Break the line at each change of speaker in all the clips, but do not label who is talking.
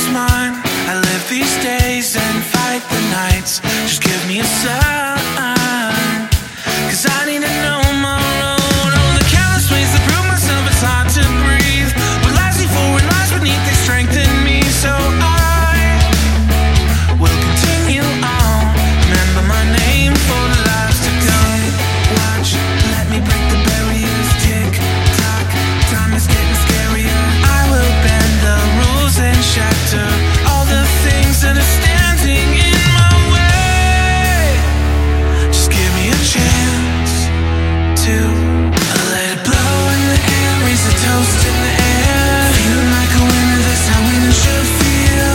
mine. I live these days and fight the nights. Just give me a sign, 'cause I need to know my road. Oh, the countless ways to prove myself, it's hard to breathe. What lies before and lies beneath, they strengthen me. So I will continue on. Remember my name for the lives to come. Watch, let me break the barriers. Tick tock, time is getting scarier. I will bend the rules and shatter all the things that are standing in my way. Just give me a chance to let it blow in the air, raise a toast in the air. Feeling like a winner, that's how winners should feel.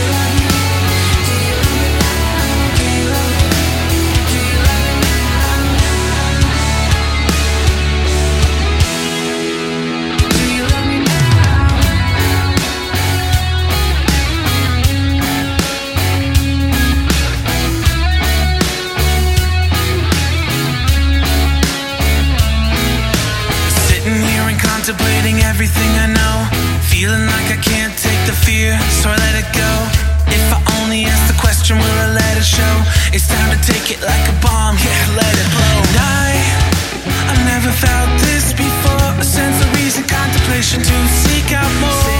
Contemplating everything I know, feeling like I can't take the fear, so I let it go. If I only ask the question, will I let it show? It's time to take it like a bomb, yeah, let it blow. And I've never felt this before, a sense of reason, contemplation to seek out more.